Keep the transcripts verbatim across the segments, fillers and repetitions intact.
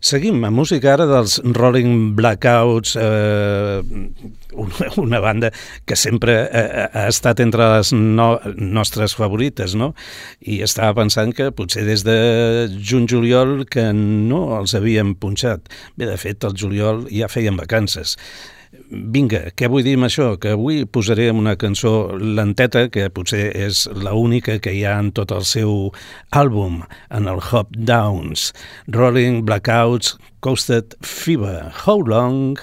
Seguim amb música ara dels Rolling Blackouts, eh, una, una banda que sempre ha, ha estat entre les no, nostres favorites, no? I estava pensant que potser des de juny-juliol que no els havíem punxat. Bé, de fet, el juliol ja feien vacances. Vinga, què vull dir amb això? Que avui posaré una cançó lenteta, que potser és l'única que hi ha en tot el seu àlbum, en el Hop Downs. Rolling Blackouts, Coasted Fever. How long?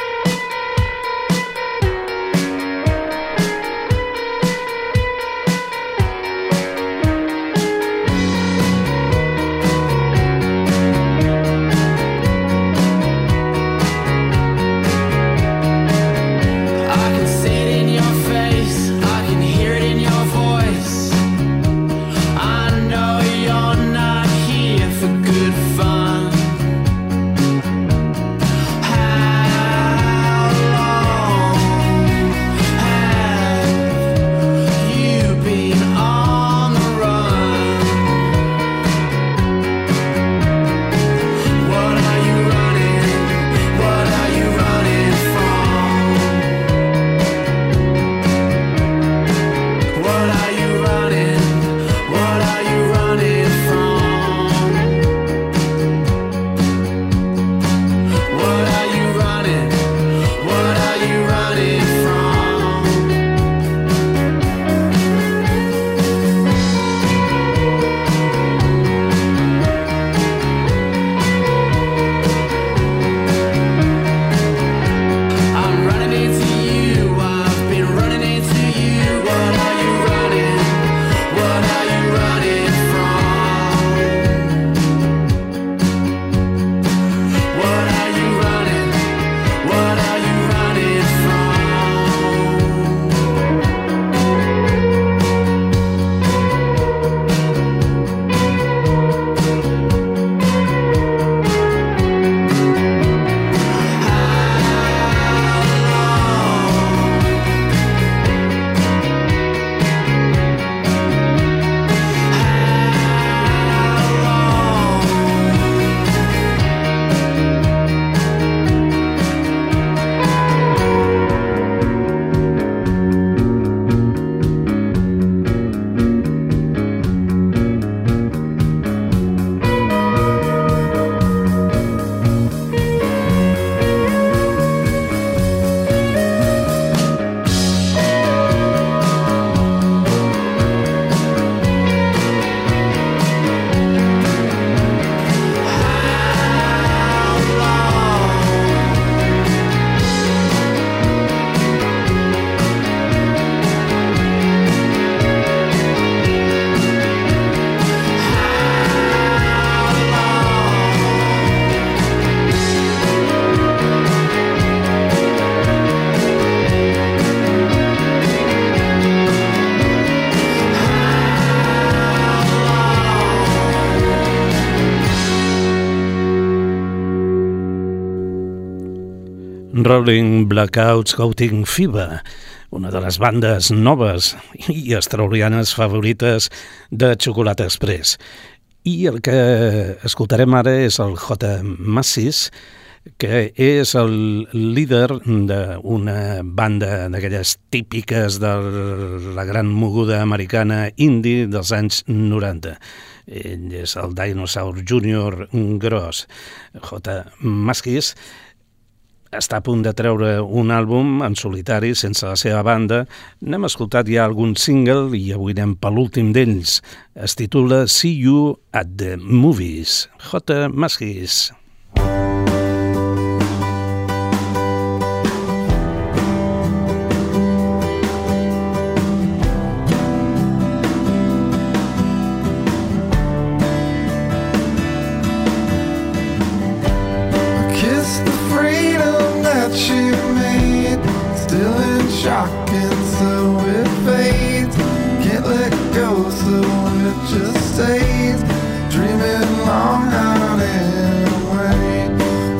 Rolling Blackouts, Coasted Fever, una de les bandes noves i australianes favorites de Xocolata Express. I el que escoltarem ara és el J. Mascis, que és el líder d'una banda d'aquelles típiques de la gran moguda americana indie dels anys noranta. Ell és el Dinosaur Junior gros. J. Mascis està a punt de treure un àlbum en solitari sense la seva banda. N'hem escoltat ja algun single i avui anem per l'últim d'ells. Es titula See You at the Movies. J. Mascis. Just stays dreaming long out and away.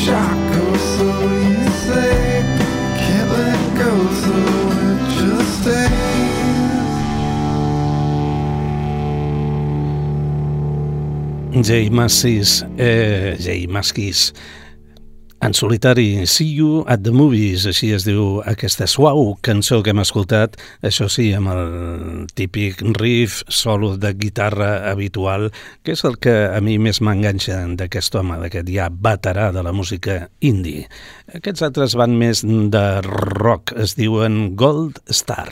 shock or so you say. Can't let go, so it just stays. Jay Mascis, eh, Jay Mascis, en solitari, See You at the Movies, així es diu aquesta suau cançó que hem escoltat, això sí, amb el típic riff solo de guitarra habitual, que és el que a mi més m'enganxa d'aquest home, d'aquest ja veterà de la música indie. Aquests altres van més de rock, es diuen Gold Star.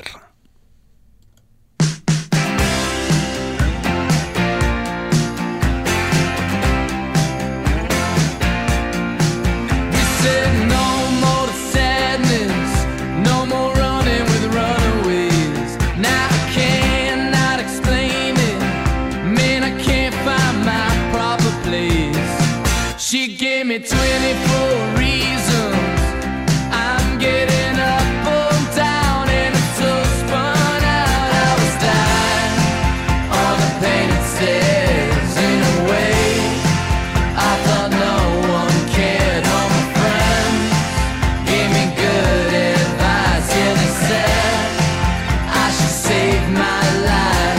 twenty-four reasons I'm getting up or down, and it's so spun out. I was dying on the painted stairs. In a way, I thought no one cared. All my friends gave me good advice. Yeah, they said I should save my life.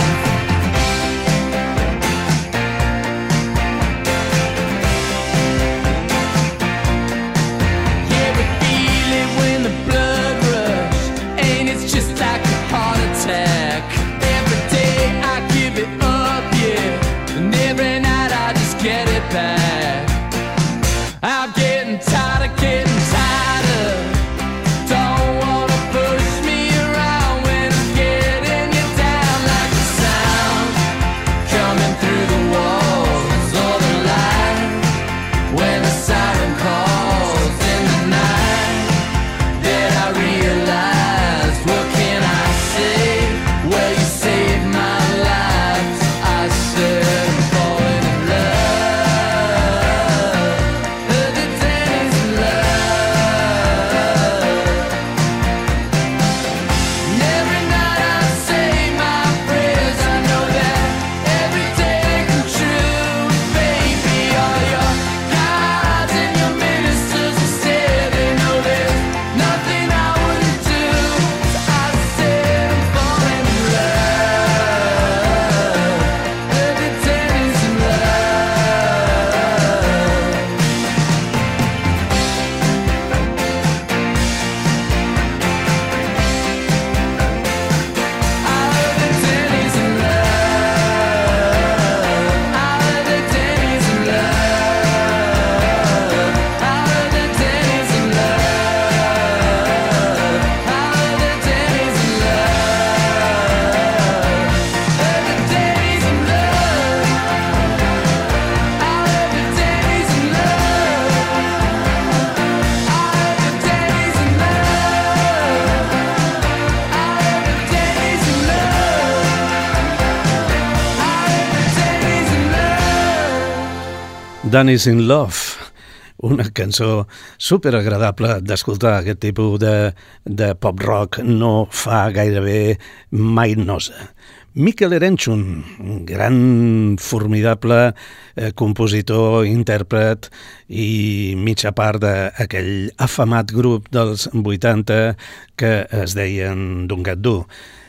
Danny's in Love, una cançó superagradable d'escoltar. Aquest tipus de, de pop-rock no fa gairebé mai nosa. Mikel Erenchun, gran, formidable eh, compositor, intèrpret i mitja part d'aquell afamat grup dels vuitanta que es deien Dungadú.